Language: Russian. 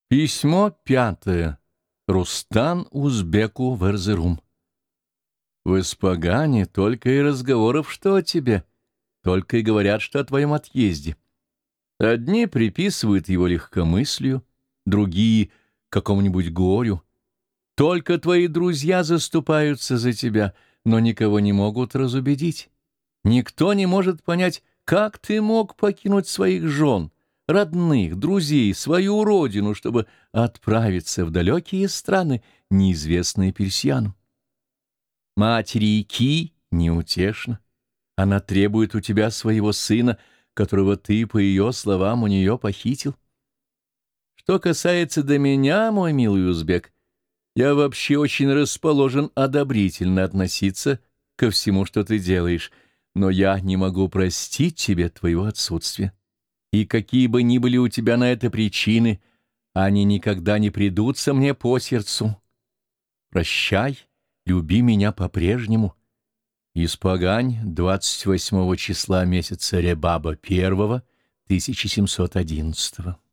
Письмо 5. Рустан Узбеку в Эрзерум. В Испагане только и разговоров, что о тебе, только и говорят, что о твоем отъезде. Одни приписывают его легкомыслию, другие — какому-нибудь горю. Только твои друзья заступаются за тебя, но никого не могут разубедить. Никто не может понять, как ты мог покинуть своих жен, родных, друзей, свою родину, чтобы отправиться в далекие страны, неизвестные персиянам. Матери Ики неутешна. Она требует у тебя своего сына, которого ты, по ее словам, у нее похитил. Что касается до меня, мой милый узбек, я вообще очень расположен одобрительно относиться ко всему, что ты делаешь, но я не могу простить тебе твоего отсутствия. И какие бы ни были у тебя на это причины, они никогда не придутся мне по сердцу. Прощай, люби меня по-прежнему. Испагань, 28 числа месяца Ребаба I, 1711.